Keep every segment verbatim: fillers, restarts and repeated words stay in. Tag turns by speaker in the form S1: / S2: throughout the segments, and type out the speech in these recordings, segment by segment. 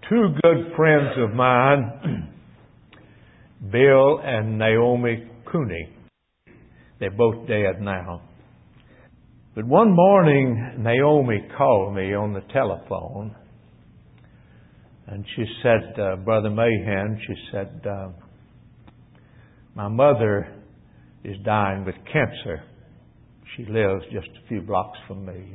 S1: two good friends of mine, Bill and Naomi Cooney. They're both dead now. But one morning, Naomi called me on the telephone, and she said, uh, Brother Mahan, she said, uh, my mother is dying with cancer. She lives just a few blocks from me.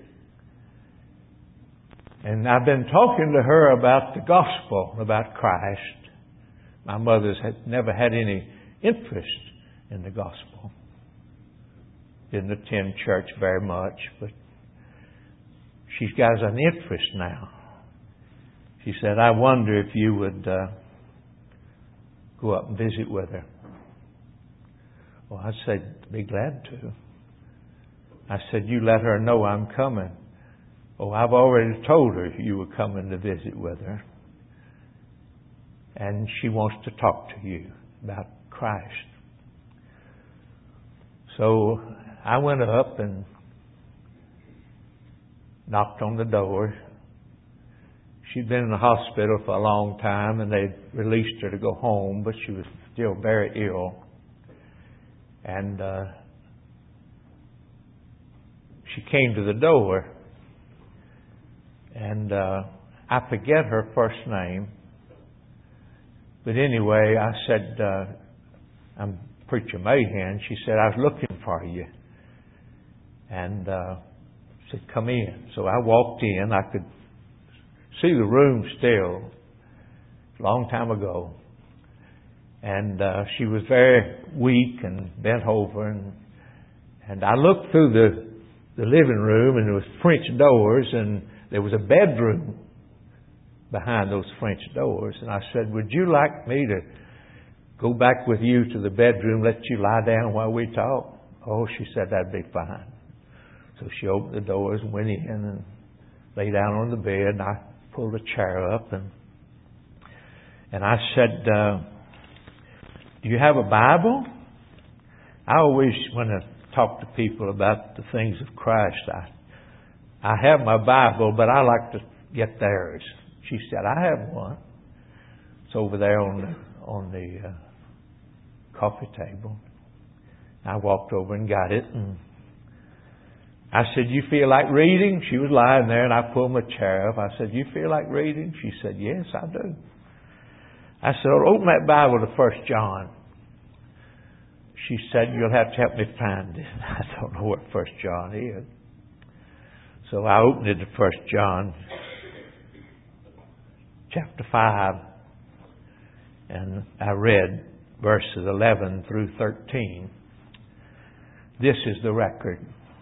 S1: And I've been talking to her about the gospel, about Christ. My mother's had never had any interest in the gospel. Didn't attend church very much, but she's got an interest now. She said, I wonder if you would uh, go up and visit with her. Well, I said, be glad to. I said, you let her know I'm coming. Oh, I've already told her you were coming to visit with her. And she wants to talk to you about Christ. So I went up and knocked on the door. She'd been in the hospital for a long time, and they'd released her to go home, but she was still very ill. And uh, she came to the door. And uh, I forget her first name. But anyway, I said, uh, I'm Preacher Mahan. She said, I was looking for you. And uh, said, come in. So I walked in. I could see the room still. A long time ago. And uh, she was very weak and bent over. And, and I looked through the, the living room, and there was French doors, and there was a bedroom behind those French doors. And I said, would you like me to go back with you to the bedroom, let you lie down while we talk? Oh, she said, that'd be fine. So she opened the doors and went in and lay down on the bed. And I pulled a chair up. And and I said, uh, do you have a Bible? I always, when I talk to people about the things of Christ, I I have my Bible, but I like to get theirs. She said, I have one. It's over there on the, on the uh, coffee table. I walked over and got it. And I said, you feel like reading? She was lying there, and I pulled my chair up. I said, you feel like reading? She said, yes, I do. I said, well, open that Bible to First John. She said, you'll have to help me find it. I don't know what First John is. So I opened it to First John chapter five, and I read verses eleven through thirteen. This is the record,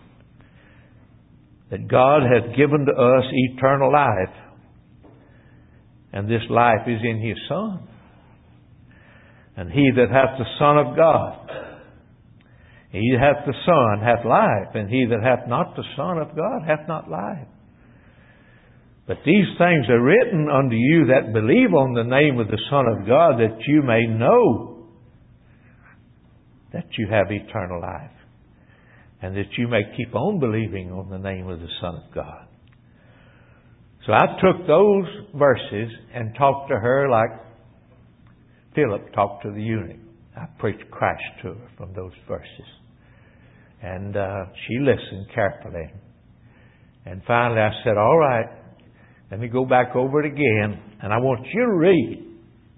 S1: that God hath given to us eternal life, and this life is in His Son. And he that hath the Son of God, he that hath the Son hath life, and he that hath not the Son of God hath not life. But these things are written unto you that believe on the name of the Son of God, that you may know that you have eternal life, and that you may keep on believing on the name of the Son of God. So I took those verses and talked to her like Philip talked to the eunuch. I preached Christ to her from those verses. And uh, she listened carefully. And finally I said, all right, let me go back over it again, and I want you to read.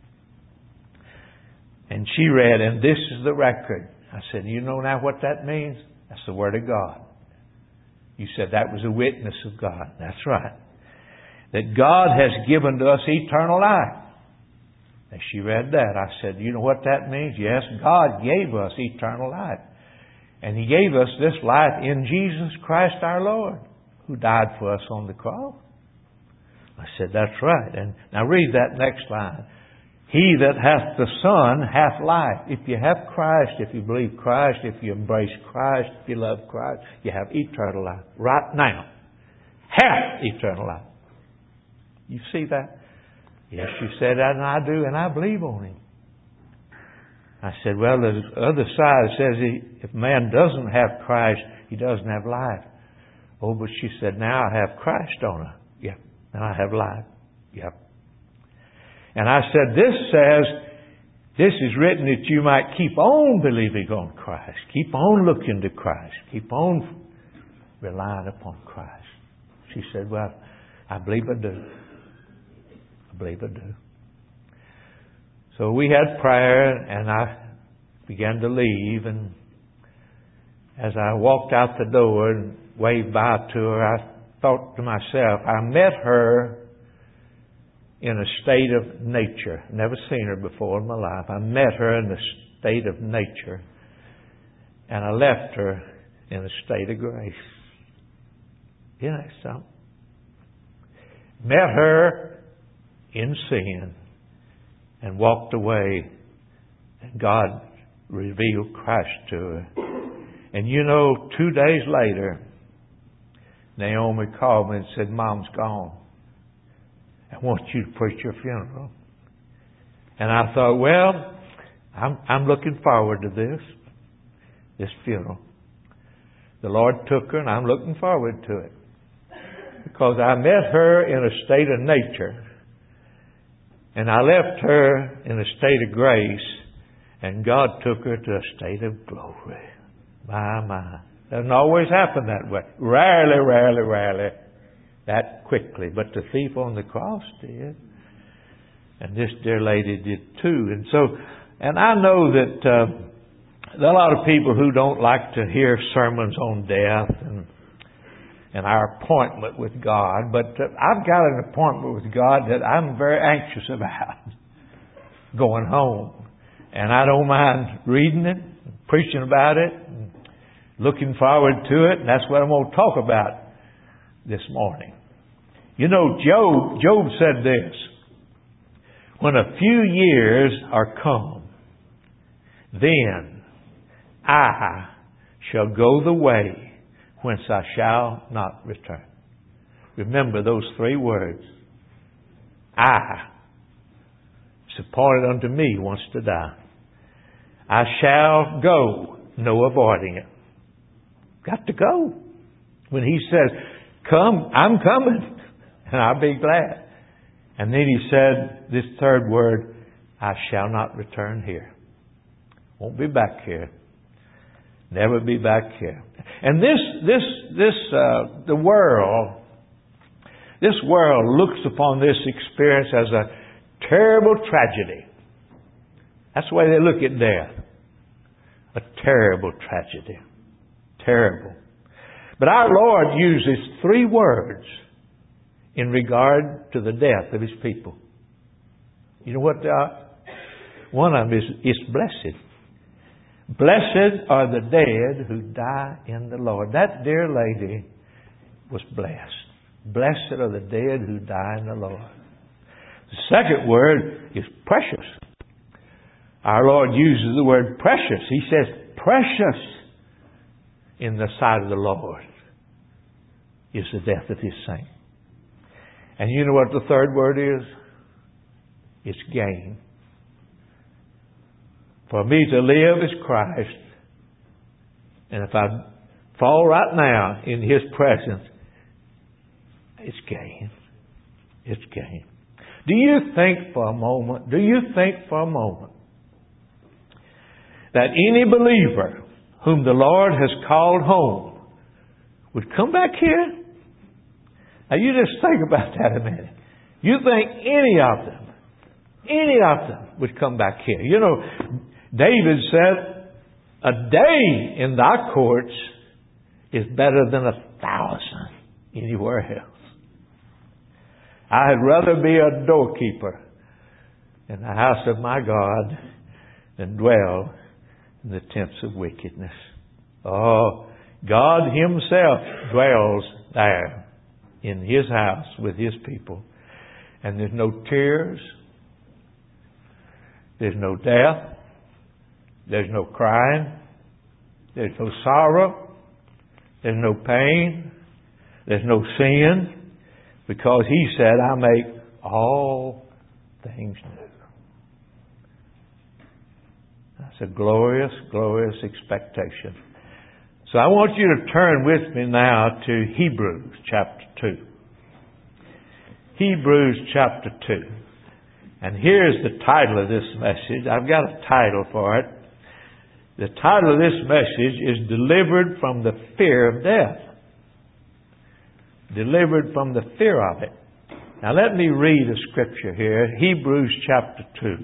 S1: And she read, and this is the record. I said, you know now what that means? That's the Word of God. You said that was a witness of God. That's right. That God has given to us eternal life. And she read that. I said, you know what that means? Yes, God gave us eternal life. And He gave us this life in Jesus Christ our Lord, who died for us on the cross. I said, that's right. And now read that next line. He that hath the Son hath life. If you have Christ, if you believe Christ, if you embrace Christ, if you love Christ, you have eternal life. Right now. Hath eternal life. You see that? Yes, you said that, and I do, and I believe on Him. I said, well, the other side says he, if man doesn't have Christ, he doesn't have life. Oh, but she said, now I have Christ on her. Yeah. Now I have life. Yeah. And I said, this says, this is written that you might keep on believing on Christ. Keep on looking to Christ. Keep on relying upon Christ. She said, well, I believe I do. I believe I do. So we had prayer, and I began to leave. And as I walked out the door and waved bye to her, I thought to myself, I met her in a state of nature. Never seen her before in my life. I met her in a state of nature, and I left her in a state of grace. You know something? Met her in sin and walked away, and God revealed Christ to her. And you know, two days later, Naomi called me and said, Mom's gone. I want you to preach your funeral. And I thought, well, I'm, I'm looking forward to this, this funeral. The Lord took her, and I'm looking forward to it. Because I met her in a state of nature, and I left her in a state of grace, and God took her to a state of glory. My, my. Doesn't always happen that way. Rarely, rarely, rarely. That quickly. But the thief on the cross did. And this dear lady did too. And so, and I know that uh, there are a lot of people who don't like to hear sermons on death and and our appointment with God. But uh, I've got an appointment with God that I'm very anxious about. Going home. And I don't mind reading it, preaching about it, and looking forward to it. And that's what I'm going to talk about this morning. You know, Job, Job said this, when a few years are come, then I shall go the way whence I shall not return. Remember those three words. I, it's appointed unto me once to die. I shall go, no avoiding it. Got to go. When He says, come, I'm coming, and I'll be glad. And then He said this third word, I shall not return here. Won't be back here. Never be back here. And this, this, this, uh, the world, this world looks upon this experience as a terrible tragedy. That's the way they look at death. A terrible tragedy. Terrible. But our Lord uses three words in regard to the death of His people. You know what they are? One of them is, is blessed. Blessed are the dead who die in the Lord. That dear lady was blessed. Blessed are the dead who die in the Lord. The second word is precious. Our Lord uses the word precious. He says, precious in the sight of the Lord is the death of His saint. And you know what the third word is? It's gain. For me to live is Christ. And if I fall right now in His presence, it's gain. It's gain. Do you think for a moment, do you think for a moment that any believer whom the Lord has called home would come back here? Now you just think about that a minute. You think any of them, any of them would come back here. You know, David said, a day in thy courts is better than a thousand anywhere else. I'd rather be a doorkeeper in the house of my God than dwell in the tents of wickedness. Oh, God Himself dwells there in His house with His people. And there's no tears. There's no death. There's no crying. There's no sorrow. There's no pain. There's no sin. Because He said, I make all things new. That's a glorious, glorious expectation. So I want you to turn with me now to Hebrews chapter two. Hebrews chapter two. And here's the title of this message. I've got a title for it. The title of this message is Delivered from the Fear of Death. Delivered from the fear of it. Now let me read a scripture here. Hebrews chapter two.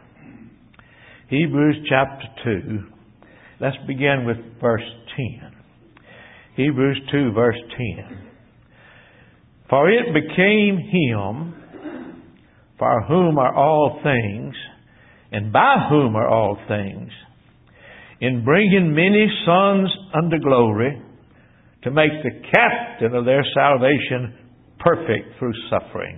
S1: Hebrews chapter two. Let's begin with verse ten. Hebrews two verse ten. For it became Him for whom are all things, and by whom are all things, in bringing many sons unto glory, to make the captain of their salvation perfect through suffering.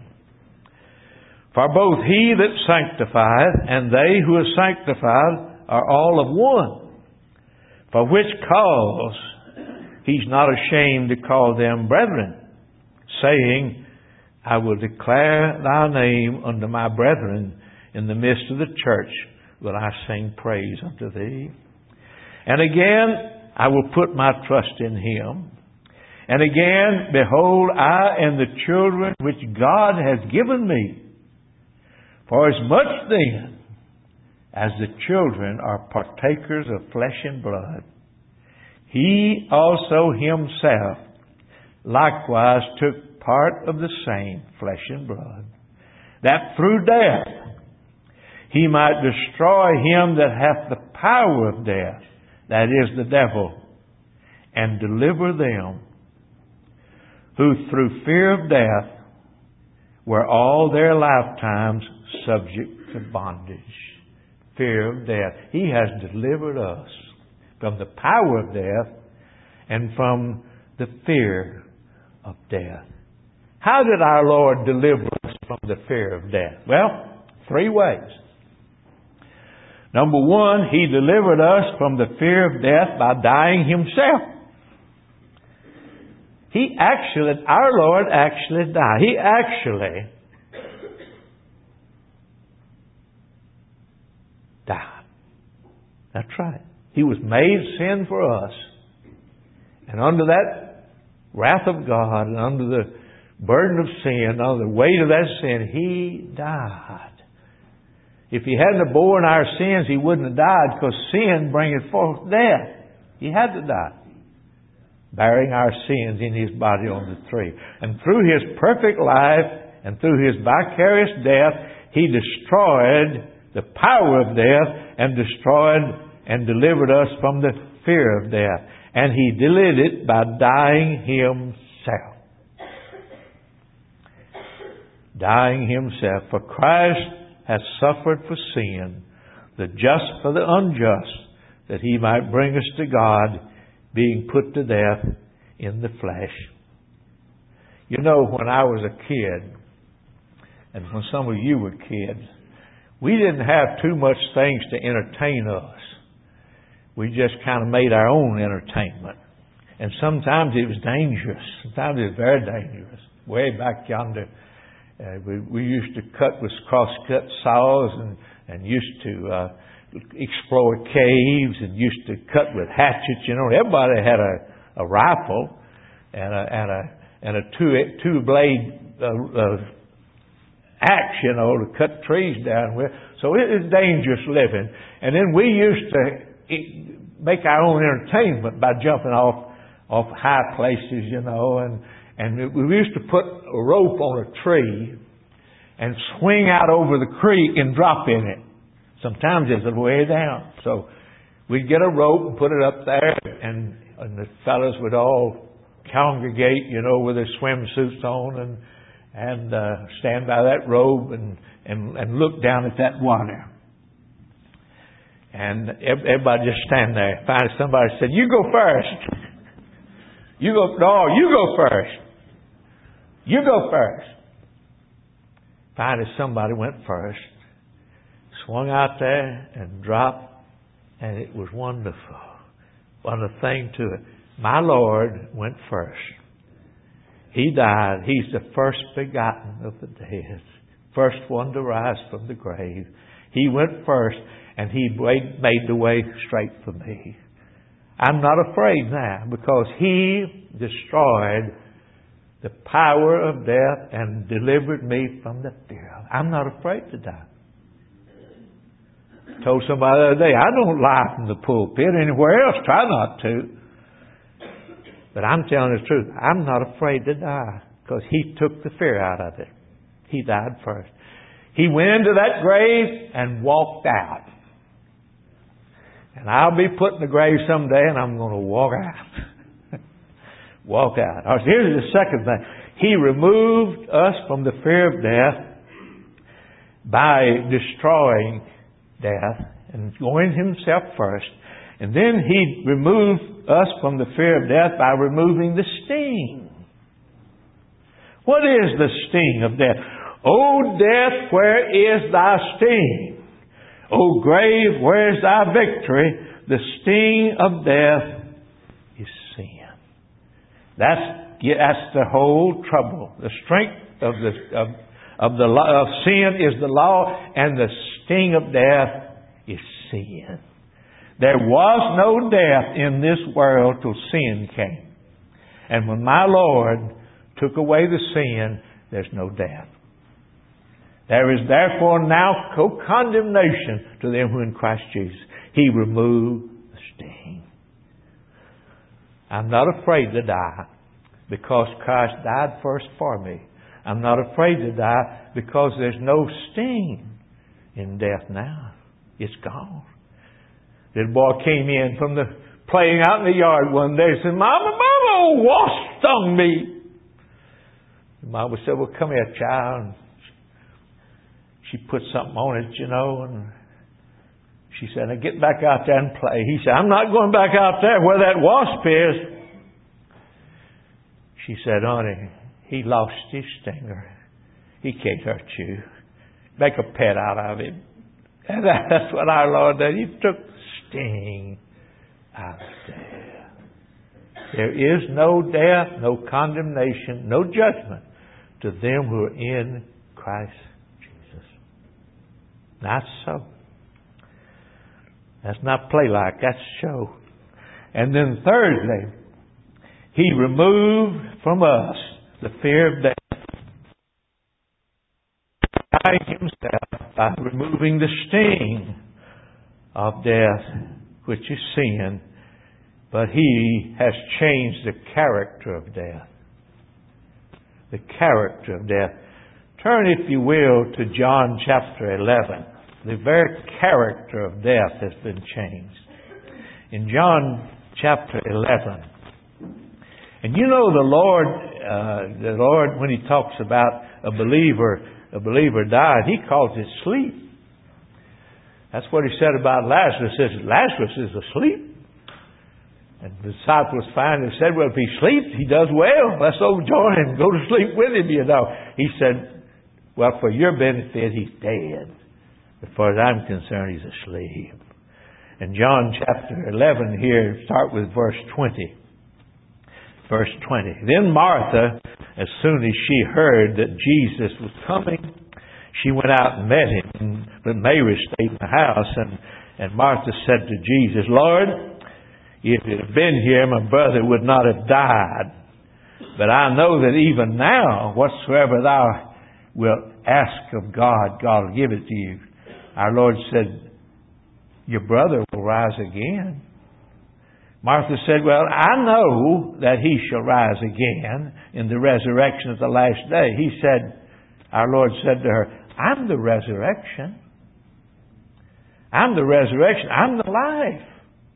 S1: For both He that sanctifieth and they who are sanctified are all of one. For which cause He's not ashamed to call them brethren, saying, I will declare Thy name unto my brethren. In the midst of the church will I sing praise unto Thee. And again, I will put my trust in Him. And again, behold, I and the children which God has given me. For as much then as the children are partakers of flesh and blood, He also Himself likewise took part of the same flesh and blood, that through death He might destroy him that hath the power of death, that is, the devil, and deliver them who through fear of death were all their lifetimes subject to bondage. Fear of death. He has delivered us from the power of death and from the fear of death. How did our Lord deliver us from the fear of death? Well, three ways. Number one, He delivered us from the fear of death by dying Himself. He actually, our Lord actually died. He actually died. That's right. He was made sin for us. And under that wrath of God and under the burden of sin, under the weight of that sin, He died. If He hadn't borne our sins, He wouldn't have died, because sin bringeth forth death. He had to die, bearing our sins in His body on the tree. And through His perfect life and through His vicarious death, He destroyed the power of death and destroyed and delivered us from the fear of death. And He did it by dying Himself. Dying Himself. For Christ hath suffered for sin, the just for the unjust, that He might bring us to God, being put to death in the flesh. You know, when I was a kid, and when some of you were kids, we didn't have too much things to entertain us. We just kind of made our own entertainment. And sometimes it was dangerous. Sometimes it was very dangerous. Way back yonder, Uh, we, we used to cut with cross-cut saws and, and used to uh, explore caves and used to cut with hatchets. You know, everybody had a, a rifle and a and a and a two two blade uh, uh, axe, you know, to cut trees down with. So it is dangerous living. And then we used to make our own entertainment by jumping off off high places, you know, and. And we used to put a rope on a tree and swing out over the creek and drop in it. Sometimes it's a way down. So we'd get a rope and put it up there, and, and the fellas would all congregate, you know, with their swimsuits on and and uh, stand by that rope and, and, and look down at that water. And everybody just stand there. Finally somebody said, "You go first." You go, no, you go first. You go first. Finally, somebody went first, swung out there and dropped, and it was wonderful. Wonderful thing to it. My Lord went first. He died. He's the first begotten of the dead, first one to rise from the grave. He went first, and He made the way straight for me. I'm not afraid now, because He destroyed the power of death and delivered me from the fear of it. I'm not afraid to die. I told somebody the other day, I don't lie from the pulpit anywhere else. Try not to. But I'm telling the truth. I'm not afraid to die because He took the fear out of it. He died first. He went into that grave and walked out. And I'll be put in the grave someday and I'm going to walk out. Walk out. Right, here's the second thing. He removed us from the fear of death by destroying death and going Himself first. And then He removed us from the fear of death by removing the sting. What is the sting of death? O death, where is thy sting? O grave, where is thy victory? The sting of death is sin. That's, that's the whole trouble. The strength of the of, of the of sin is the law, and the sting of death is sin. There was no death in this world till sin came. And when my Lord took away the sin, there's no death. There is therefore now no condemnation to them who are in Christ Jesus. He removed the sting. I'm not afraid to die because Christ died first for me. I'm not afraid to die because there's no sting in death now. It's gone. Little boy came in from the playing out in the yard one day and said, Mama, Mama, a wasp stung me. And Mama said, well, come here, child. She put something on it, you know, and she said, now get back out there and play. He said, I'm not going back out there where that wasp is. She said, honey, he lost his stinger. He can't hurt you. Make a pet out of him. And that's what our Lord did. He took the sting out of death. There is no death, no condemnation, no judgment to them who are in Christ Jesus. That's so. That's not play like, that's show. And then thirdly, He removed from us the fear of death by Himself, by removing the sting of death, which is sin. But He has changed the character of death. The character of death. Turn, if you will, to John chapter eleven. The very character of death has been changed. In John chapter eleven. And you know the Lord, uh, the Lord, when He talks about a believer, a believer died, He calls it sleep. That's what He said about Lazarus. He says, Lazarus is asleep. And the disciples finally said, well, if he sleeps, he does well. Let's go join him. Go to sleep with him, you know. He said, well, for your benefit, he's dead. As far as I'm concerned, he's asleep. In John chapter eleven here, start with verse twenty. Verse twenty. Then Martha, as soon as she heard that Jesus was coming, she went out and met him. But Mary stayed in the house. And, and Martha said to Jesus, Lord, if it had been here, my brother would not have died. But I know that even now, whatsoever thou wilt ask of God, God will give it to you. Our Lord said, your brother will rise again. Martha said, well, I know that he shall rise again in the resurrection of the last day. He said, our Lord said to her, I'm the resurrection. I'm the resurrection. I'm the life.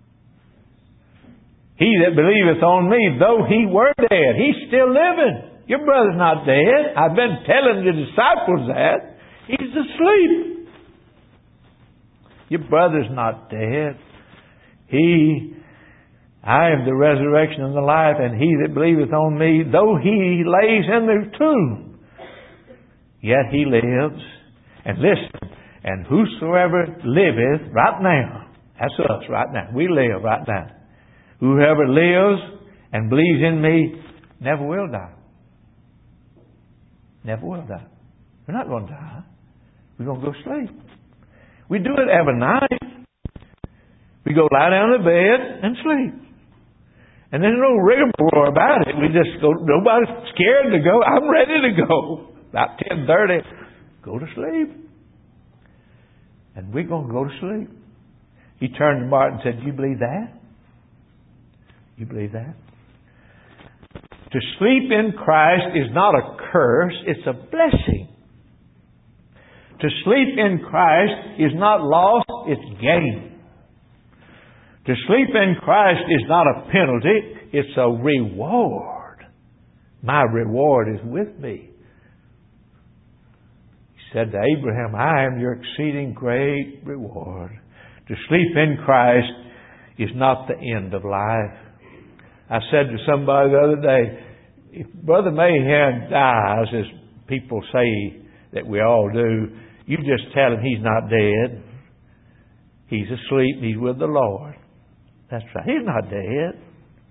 S1: He that believeth on me, though he were dead, he's still living. Your brother's not dead. I've been telling the disciples that. He's asleep. Your brother's not dead. He, I am the resurrection and the life, and he that believeth on me, though he lays in the tomb, yet he lives. And listen, and whosoever liveth right now, that's us right now. We live right now. Whoever lives and believes in me never will die. Never will die. We're not going to die. We're going to go sleep. We do it every night. We go lie down in the bed and sleep. And there's no rigmarole about it. We just go, nobody's scared to go. I'm ready to go. About ten thirty, go to sleep. And we're going to go to sleep. He turned to Martin and said, "You believe that? You believe that?" To sleep in Christ is not a curse, it's a blessing. To sleep in Christ is not loss, it's gain. To sleep in Christ is not a penalty, it's a reward. My reward is with me. He said to Abraham, "I am your exceeding great reward." To sleep in Christ is not the end of life. I said to somebody the other day, if Brother Mahan dies, as people say that we all do, you just tell him he's not dead. He's asleep and he's with the Lord. That's right. He's not dead.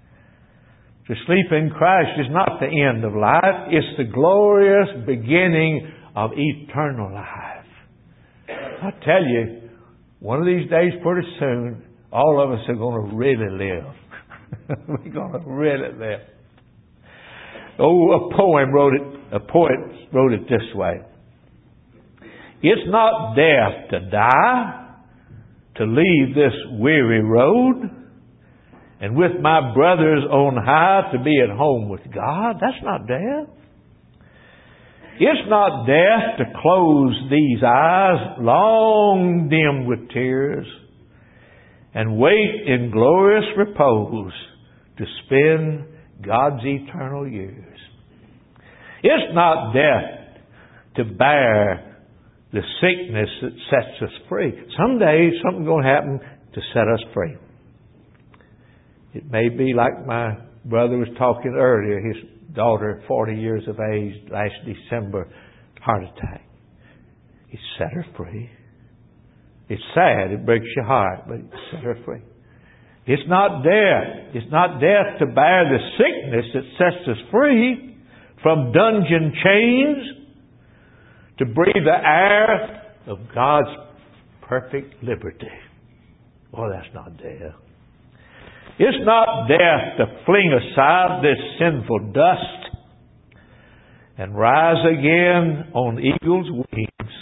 S1: To sleep in Christ is not the end of life. It's the glorious beginning of eternal life. I tell you, one of these days pretty soon, all of us are going to really live. We're going to really live. Oh, a poem wrote it, a poet wrote it this way. It's not death to die, to leave this weary road, and with my brothers on high to be at home with God. That's not death. It's not death to close these eyes, long dimmed with tears, and wait in glorious repose to spend God's eternal years. It's not death to bear the sickness that sets us free. Someday something's going to happen to set us free. It may be like my brother was talking earlier, his daughter, forty years of age, last December, heart attack. It set her free. It's sad, it breaks your heart, but it set her free. It's not death. It's not death to bear the sickness that sets us free from dungeon chains, to breathe the air of God's perfect liberty. Oh, that's not death. It's not death to fling aside this sinful dust and rise again on eagle's wings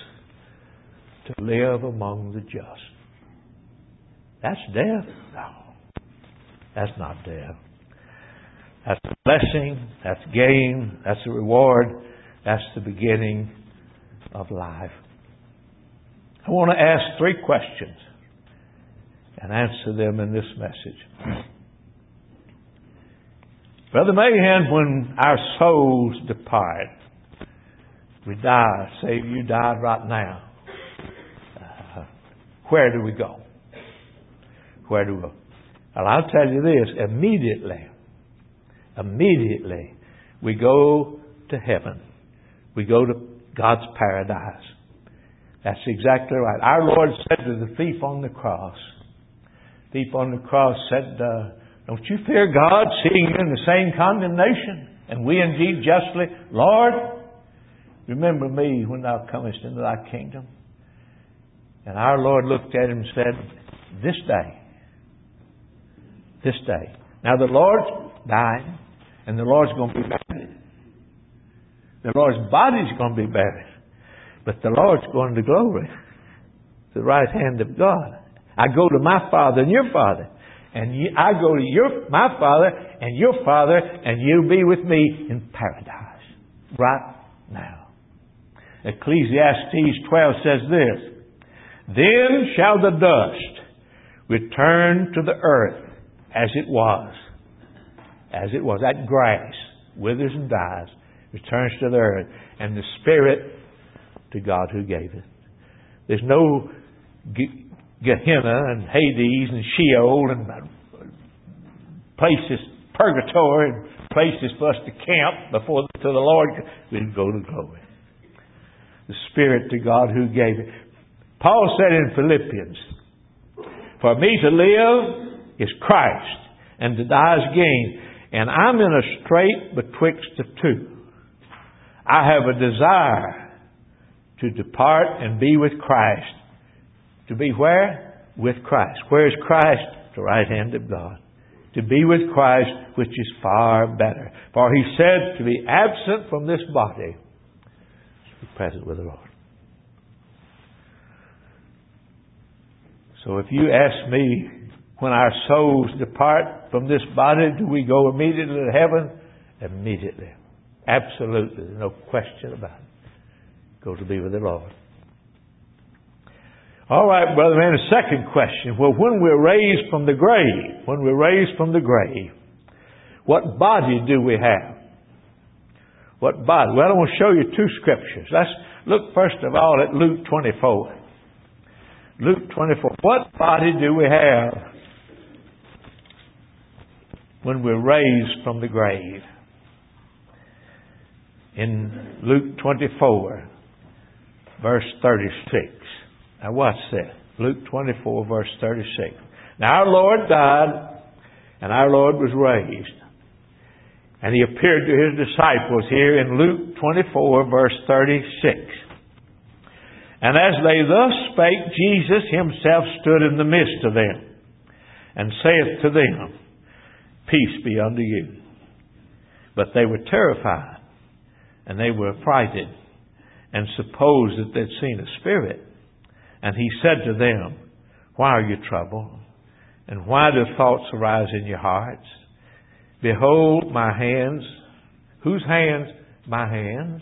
S1: to live among the just. That's death? No. That's not death. That's a blessing. That's gain. That's a reward. That's the beginning of life. I want to ask three questions and answer them in this message. Brother Mahan, when our souls depart, we die, say you died right now, uh, where do we go? Where do we go? Well, I'll tell you this, immediately, immediately, we go to heaven. We go to God's paradise. That's exactly right. Our Lord said to the thief on the cross, the thief on the cross said, uh, don't you fear God, seeing you in the same condemnation, and we indeed justly? Lord, remember me when thou comest into thy kingdom. And our Lord looked at him and said, this day, this day. Now the Lord's dying, and the Lord's going to be buried. The Lord's body's going to be buried. But the Lord's going to glory, to the right hand of God. I go to my Father and your Father. And you, I go to your my Father and your Father, and you'll be with me in paradise. Right now. Ecclesiastes twelve says this. Then shall the dust return to the earth as it was. As it was. That grass withers and dies, returns to the earth. And the Spirit to God who gave it. There's no Gehenna and Hades and Sheol and places, purgatory, and places for us to camp before to the Lord. We'll go to glory. The Spirit to God who gave it. Paul said in Philippians, for me to live is Christ, and to die is gain. And I'm in a strait betwixt the two. I have a desire to depart and be with Christ. To be where? With Christ. Where is Christ? The right hand of God. to be with Christ, which is far better. For he said to be absent from this body, to be present with the Lord. So if you ask me, when our souls depart from this body, do we go immediately to heaven? Immediately. Absolutely. There's no question about it. Go to be with the Lord. All right, brother man, a second question. Well, when we're raised from the grave, when we're raised from the grave, what body do we have? What body? Well, I want to show you two scriptures. Let's look first of all at Luke twenty-four. Luke twenty-four. What body do we have when we're raised from the grave? In Luke twenty-four, verse thirty-six. Now watch this. Luke twenty-four, verse thirty-six. Now our Lord died, and our Lord was raised. And He appeared to His disciples here in Luke twenty-four, verse thirty-six. And as they thus spake, Jesus Himself stood in the midst of them, and saith to them, Peace be unto you. But they were terrified, and they were affrighted, and supposed that they'd seen a spirit. And He said to them, Why are you troubled? And why do thoughts arise in your hearts? Behold my hands. Whose hands? My hands.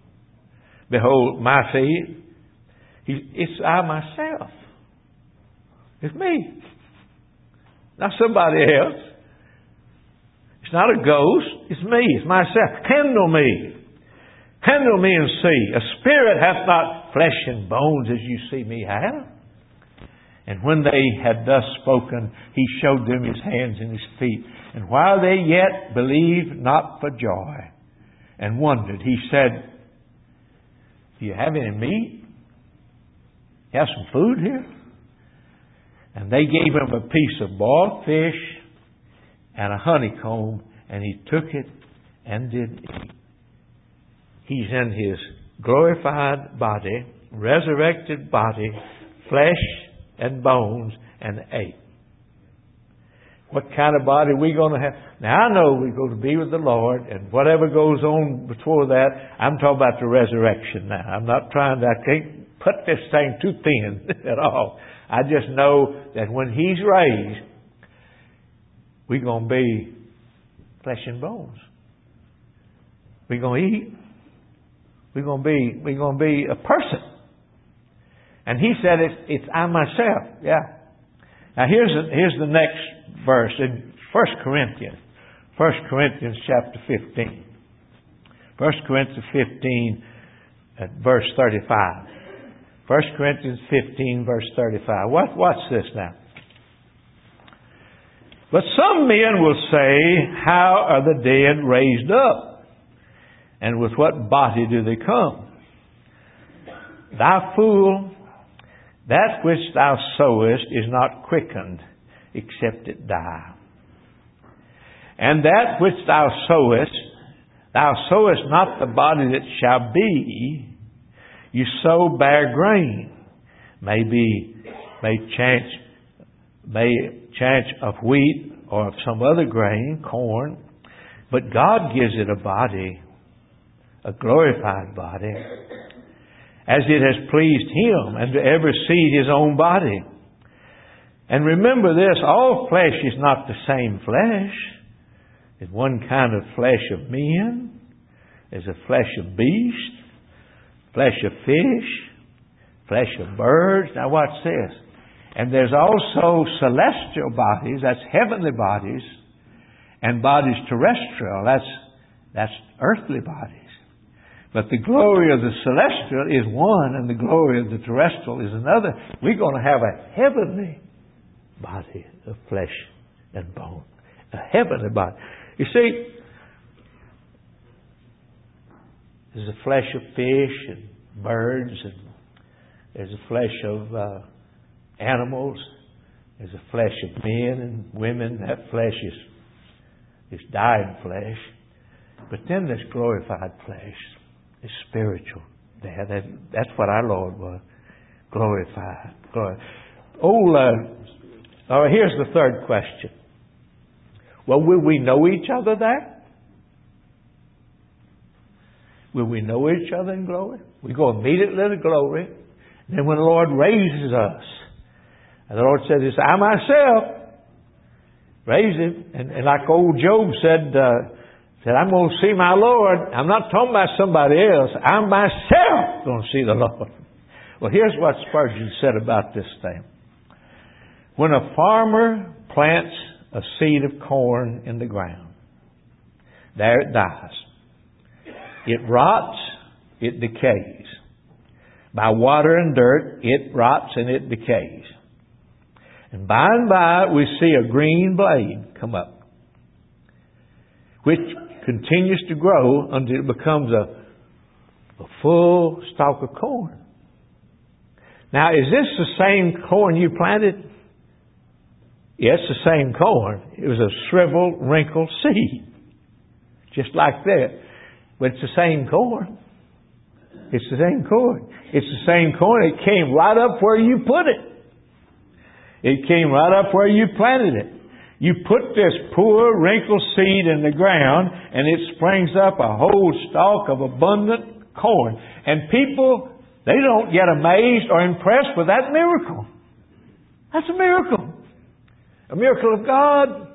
S1: Behold my feet. He, it's I myself. It's me. Not somebody else. It's not a ghost. It's me. It's myself. Handle me. Handle me and see. A spirit hath not flesh and bones as you see me have. And when they had thus spoken, He showed them His hands and His feet. And while they yet believed not for joy and wondered, He said, Do you have any meat? You have some food here? And they gave Him a piece of boiled fish and a honeycomb, and He took it and did eat. He's in His glorified body, resurrected body, flesh and bones, and ate. What kind of body are we going to have? Now, I know we're going to be with the Lord, and whatever goes on before that, I'm talking about the resurrection now. I'm not trying to, I can't put this thing too thin at all. I just know that when He's raised, we're going to be flesh and bones. We're going to eat. We're going to be, we're going to be a person. And He said, it's, it's I myself. Yeah. Now here's the, here's the next verse in First Corinthians. First Corinthians chapter fifteen. First Corinthians fifteen at verse thirty-five. First Corinthians fifteen verse thirty-five. What, what's this now? But some men will say, How are the dead raised up? And with what body do they come? Thou fool, that which thou sowest is not quickened, except it die. And that which thou sowest, thou sowest not the body that shall be. You sow bare grain, may be, may chance, may chance of wheat or of some other grain, corn. But God gives it a body, a glorified body, as it has pleased Him, and to every seed his own body. And remember this, all flesh is not the same flesh. There's one kind of flesh of men. There's a flesh of beasts, flesh of fish, flesh of birds. Now watch this. And there's also celestial bodies, that's heavenly bodies, and bodies terrestrial, that's, that's earthly bodies. But the glory of the celestial is one, and the glory of the terrestrial is another. We're going to have a heavenly body of flesh and bone. A heavenly body. You see, there's a flesh of fish and birds, and there's a flesh of uh, animals. There's a flesh of men and women. That flesh is, is dying flesh. But then there's glorified flesh. It's spiritual. That, that, that's what our Lord was. Glorified. Glorified. Oh, uh, all right, here's the third question. Well, will we know each other there? Will we know each other in glory? We go immediately to glory. And then when the Lord raises us, and the Lord said this, I myself raised him. And, and like old Job said, uh, said, I'm going to see my Lord. I'm not talking about somebody else. I'm myself going to see the Lord. Well, here's what Spurgeon said about this thing. When a farmer plants a seed of corn in the ground, there it dies. It rots, it decays. By water and dirt, it rots and it decays. And by and by, we see a green blade come up, which continues to grow until it becomes a, a full stalk of corn. Now, is this the same corn you planted? Yes, the same corn. It was a shriveled, wrinkled seed. Just like that. But it's the same corn. It's the same corn. It's the same corn. It came right up where you put it. It came right up where you planted it. You put this poor, wrinkled seed in the ground, and it springs up a whole stalk of abundant corn. And people, they don't get amazed or impressed with that miracle. That's a miracle. A miracle of God.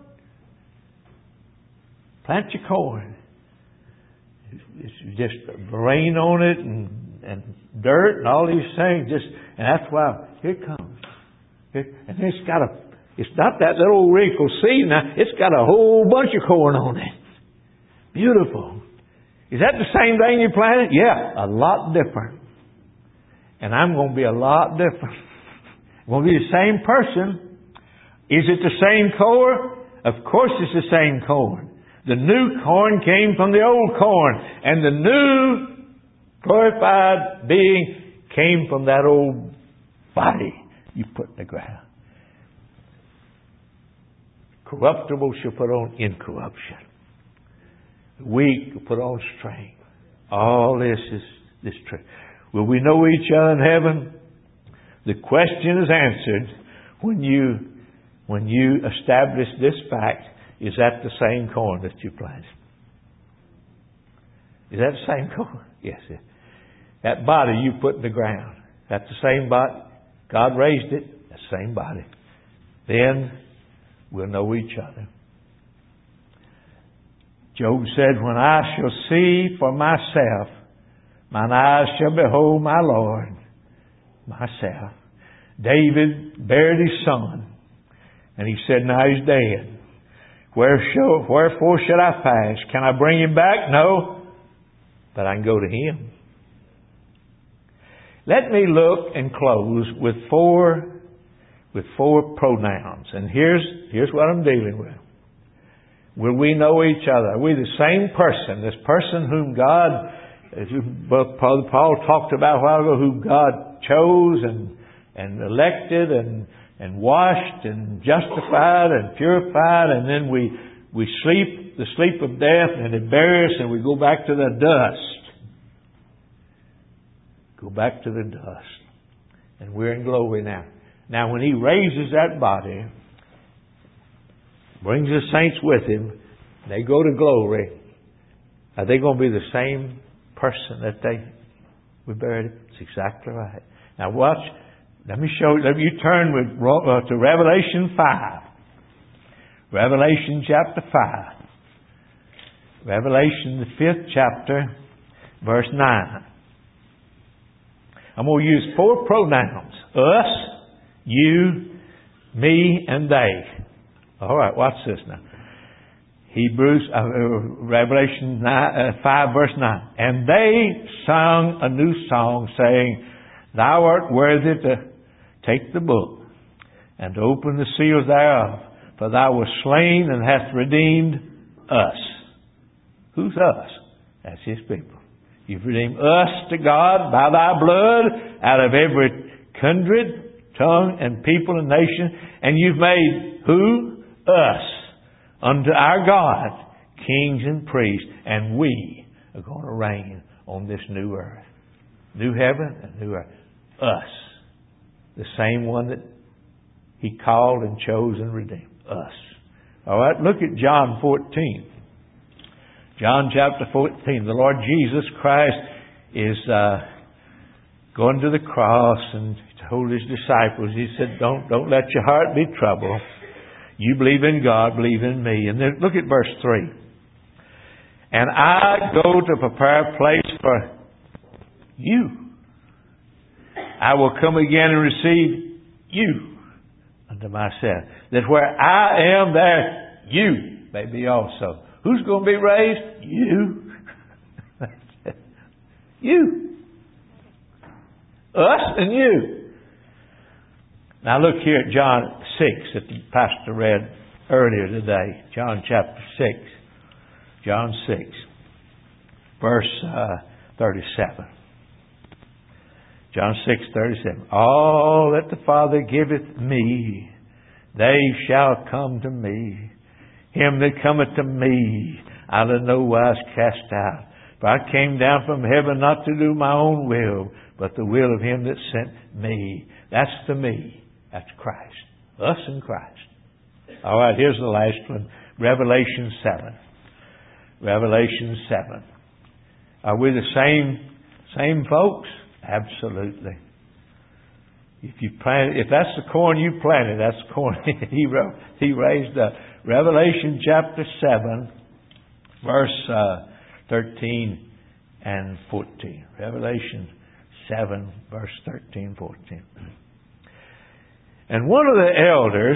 S1: Plant your corn. It's just rain on it and, and dirt and all these things. Just and that's why here it comes. Here, and it's got a. It's not that little wrinkled seed now. It's got a whole bunch of corn on it. Beautiful. Is that the same thing you planted? Yeah, a lot different. And I'm going to be a lot different. I'm going to be the same person. Is it the same corn? Of course it's the same corn. The new corn came from the old corn. And the new glorified being came from that old body you put in the ground. Corruptible shall put on incorruption. The weak will put on strength. All this is this truth. Will we know each other in heaven? The question is answered when you when you establish this fact. Is that the same corn that you planted? Is that the same corn? Yes. That body you put in the ground. That's the same body. God raised it. That same body. Then we'll know each other. Job said, when I shall see for myself, mine eyes shall behold my Lord, myself. David buried his son, and he said, now he's dead. Where shall, wherefore should I pass? Can I bring him back? No, but I can go to him. Let me look and close with four with four pronouns. And here's here's what I'm dealing with. Will we know each other? Are we the same person? This person whom God, as Paul talked about a while ago, whom God chose and and elected and and washed and justified and purified, and then we we sleep the sleep of death, and it buries us, and we go back to the dust. Go back to the dust. And we're in glory now. Now when He raises that body, brings the saints with Him, they go to glory, are they going to be the same person that they we buried? It's exactly right. Now watch. Let me show you. Let me turn with, uh, to Revelation five. Revelation chapter five. Revelation, the fifth chapter, verse nine. I'm going to use four pronouns. Us, you, me, and they. All right, watch this now. Hebrews, uh, Revelation nine, uh, five, verse nine. And they sung a new song, saying, Thou art worthy to take the book and to open the seals thereof, for Thou wast slain and hast redeemed us. Who's us? That's His people. You've redeemed us to God by Thy blood out of every kindred, tongue, and people and nation. And You've made who? Us. Unto our God, kings and priests. And we are going to reign on this new earth. New heaven and new earth. Us. The same one that He called and chose and redeemed. Us. All right, look at John fourteen. John chapter fourteen. The Lord Jesus Christ is uh, going to the cross, and He told His disciples, He said, don't, don't let your heart be troubled. You believe in God, believe in me. And then look at verse three. And I go to prepare a place for you. I will come again and receive you unto myself, that where I am, there you may be also. Who's going to be raised? You. You. Us and you. Now look here at John six that the pastor read earlier today. John chapter six. John six. Verse uh, thirty-seven. John six thirty-seven. All that the Father giveth me, they shall come to me. Him that cometh to me, I'll in no wise cast out. For I came down from heaven not to do my own will, but the will of Him that sent me. That's the me. That's Christ. Us and Christ. All right, here's the last one. Revelation seven. Revelation seven. Are we the same same folks? Absolutely. If you plant, if that's the corn you planted, that's the corn he wrote, he raised up. Revelation chapter seven, verse uh, thirteen and fourteen. Revelation seven, verse thirteen, fourteen. And one of the elders,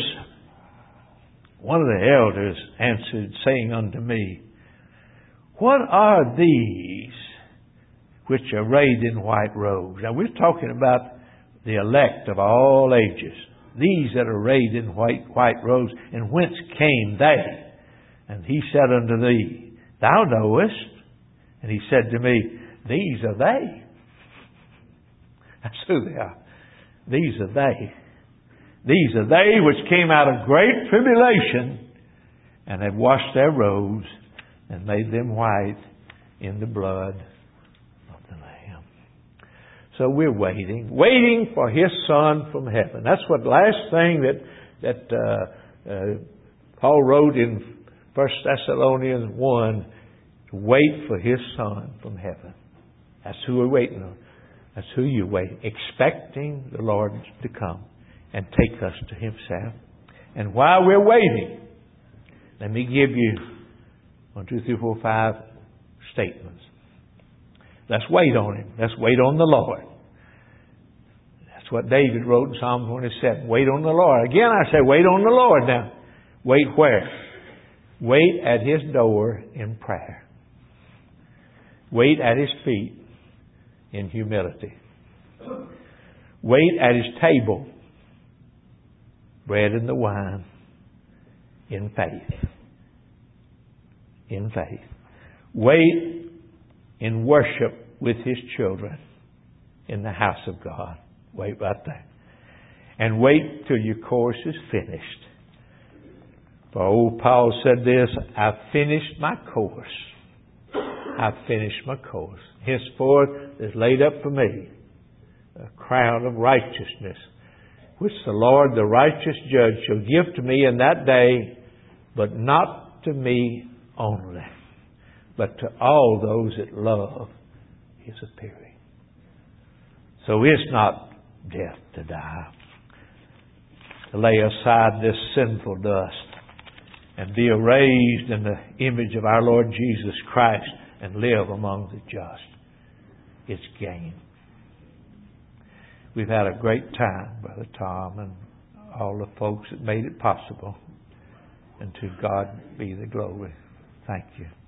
S1: one of the elders answered, saying unto me, What are these which are arrayed in white robes? Now we're talking about the elect of all ages. These that are arrayed in white, white robes, and whence came they? And he said unto thee, Thou knowest. And he said to me, These are they. That's who they are. These are they. These are they which came out of great tribulation, and have washed their robes, and made them white in the blood of the Lamb. So we're waiting, waiting for His Son from heaven. That's what the last thing that that uh, uh, Paul wrote in First Thessalonians one, to wait for His Son from heaven. That's who we're waiting on. That's who you wait, expecting the Lord to come and take us to Himself. And while we're waiting, let me give you one, two, three, four, five statements. Let's wait on Him. Let's wait on the Lord. That's what David wrote in Psalm twenty-seven. Wait on the Lord. Again, I say, wait on the Lord now. Wait where? Wait at His door in prayer. Wait at His feet in humility. Wait at His table, bread and the wine, in faith. In faith. Wait in worship with His children in the house of God. Wait right there. And wait till your course is finished. For old Paul said this, I've finished my course. I've finished my course. Henceforth is laid up for me a crown of righteousness, which the Lord, the righteous judge, shall give to me in that day, but not to me only, but to all those that love His appearing. So it's not death to die, to lay aside this sinful dust and be raised in the image of our Lord Jesus Christ and live among the just. It's gain. We've had a great time, Brother Tom, and all the folks that made it possible. And to God be the glory. Thank you.